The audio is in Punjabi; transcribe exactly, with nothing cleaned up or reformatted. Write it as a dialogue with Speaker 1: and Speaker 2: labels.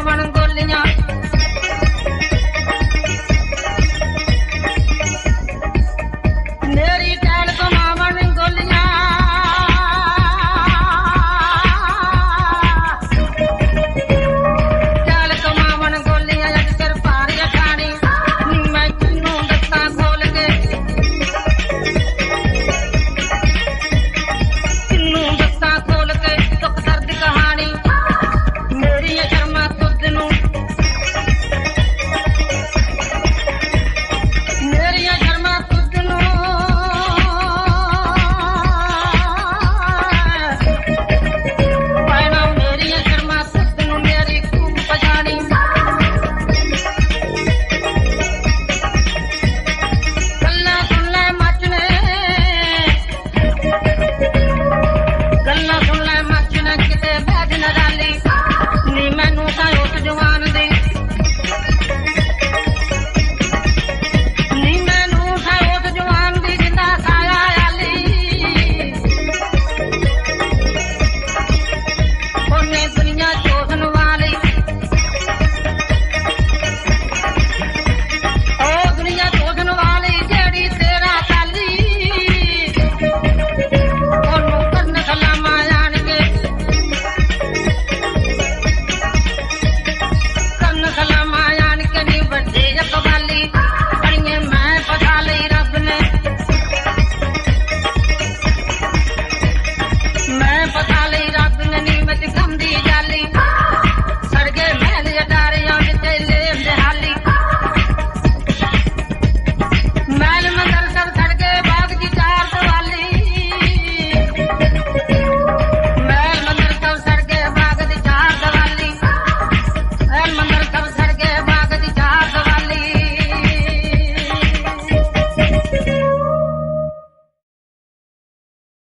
Speaker 1: ਕਮਾਵਣ ਗੋਲੀਆਂ ਮੇਰੀ ਟੈਲ ਕਮਾਵਣ ਗੋਲੀਆਂ ਟੈਲ ਕਮਾਵਣ ਗੋਲੀਆਂ ਅੱਜ ਸਿਰ ਪਾਰ ਜਠਾਣੀ ਨੀ ਮੈਂ ਤੈਨੂੰ ਦੱਸਾਂ ਖੋਲ ਕੇ ਤੈਨੂੰ ਦੱਸਾਂ ਖੋਲ ਕੇ ਦੁੱਖ ਦਰਦ ਕਹਾਣੀ ਮੇਰੀਆਂ ਸ਼ਰਮਾਂ ਤੁਧ ਨੂੰ ਮੇਰੀਆਂ ਸ਼ਰਮਾਂ ਤੁਧ ਨੂੰ ਭੈਣਾ ਮੇਰੀਆਂ ਸ਼ਰਮਾਂ ਤੁਧ ਨੂੰ ਮੇਰੀ ਖੂਬ ਪਛਾਣੀ ਗੱਲਾਂ ਸੁਣ ਲੈ ਮੱਚਨੇ ਗੱਲਾਂ ਸੁਣ ਲੈ ਮੱਚਨੇ ਕਿਤੇ ਬੈਠ ਨਾ ਡਾਲੀ ਨੀ ਮੈਨੂੰ ਤਾਂ ਉਸ ਜਵਾਨ